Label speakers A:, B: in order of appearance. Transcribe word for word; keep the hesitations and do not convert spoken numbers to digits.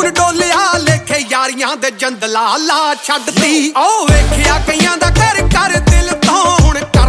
A: Mood ਡੋਲਿਆ ਲੇਖੇ ਯਾਰੀਆਂ ਦੇ ਜੰਦਲਾ ਲਾ ਛੱਡਤੀ। ਉਹ ਵੇਖਿਆ ਕਈਆਂ ਦਾ ਕਰ ਕਰ ਦਿਲ ਤੋਂ ਹੁਣ